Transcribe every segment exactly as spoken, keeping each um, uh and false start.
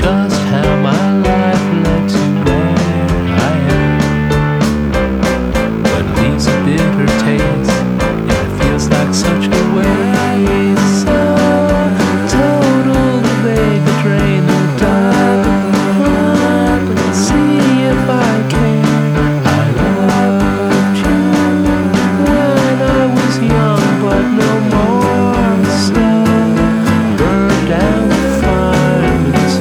just how my life led to where I am. But it leaves a bitter taste, and it feels like such a waste. So total to make a drain the dark and see if I can. I loved you when I was young, but no more. So burn down the fireman's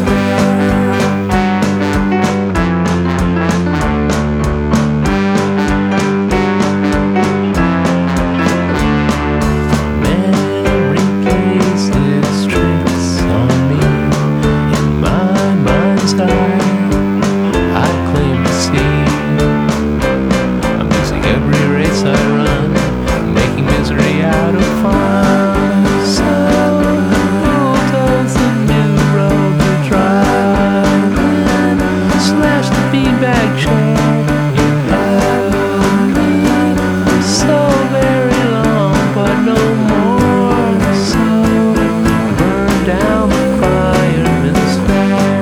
memory plays its tricks on me. In my mind's eye, I claim to see I'm losing every race I run, making misery out of fun. So who does the new road to drive and slash the beanbag chair? You held me so very long, but no more. So burn down the fireman's fire.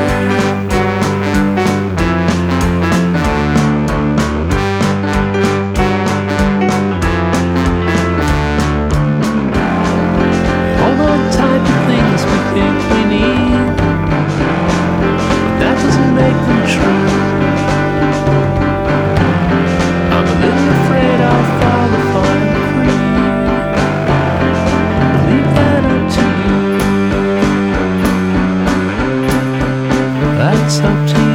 Hold on tight to things we think we need, but that doesn't make them true. I'm a little afraid I'll fall apart and free. Leave that up to you. That's up to you.